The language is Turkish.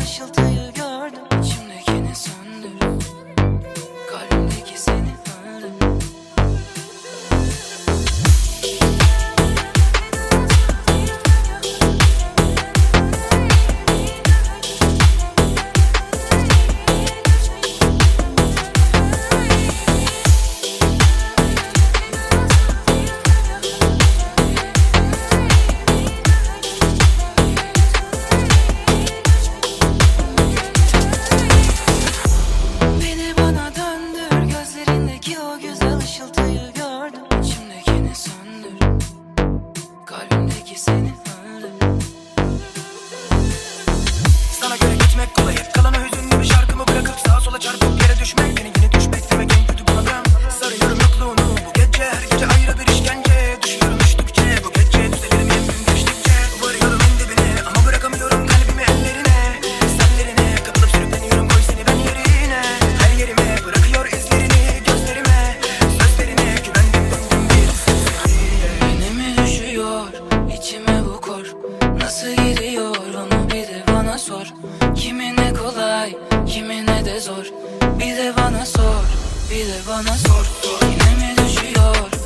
ışıltıyı gördüm. İçimdekini söndür, kalbimdeki seni öldür. Işıltıyı gördüm, içimdekini söndür, kalbimdeki seni öldür. Sana göre gitmek kolay, hep kalana hüzünlü bir şarkımı bırakıp sağa sola çarpıp yere düşmek. Beni yine düşmek demek en kötü bunadım. Sarıyorum yokluğunu bu gece, her gece ayrı bir işkence. Düşüyorum düştükçe bu gece, düzelirim yemin geçtikçe. Varıyorum en dibine ama bırakamıyorum kalbimi ellerine. Sellerine kapılıp sürükleniyorum, koy seni ben yerine. Her yerime bırakıyor izlerini, gözlerime, sözlerine güvendim döndüm bir serseriye. Yine mi düşüyor içime bu kor? Nasıl gidiyor onu bir de bana sor. Kimine kolay, kimine de zor. Bir de bana sor, bir de bana sor. Yine mi düşüyor